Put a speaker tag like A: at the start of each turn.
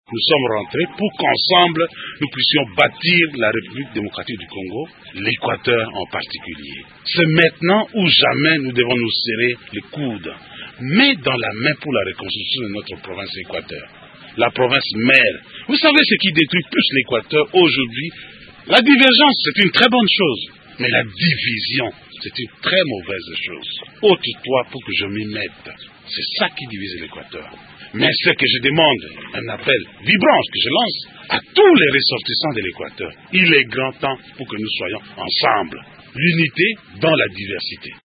A: Nous sommes rentrés pour qu'ensemble, nous puissions bâtir la République démocratique du Congo, l'Équateur en particulier. C'est maintenant ou jamais nous devons nous serrer les coudes, main dans la main pour la reconstruction de notre province Équateur. La province mère. Vous savez ce qui détruit plus l'Équateur aujourd'hui? La divergence, c'est une très bonne chose, mais la division, c'est une très mauvaise chose. Ôte-toi pour que je m'y mette. C'est ça qui divise l'Équateur. Mais ce que je demande, un appel vibrant que je lance à tous les ressortissants de l'Équateur. Il est grand temps pour que nous soyons ensemble. L'unité dans la diversité.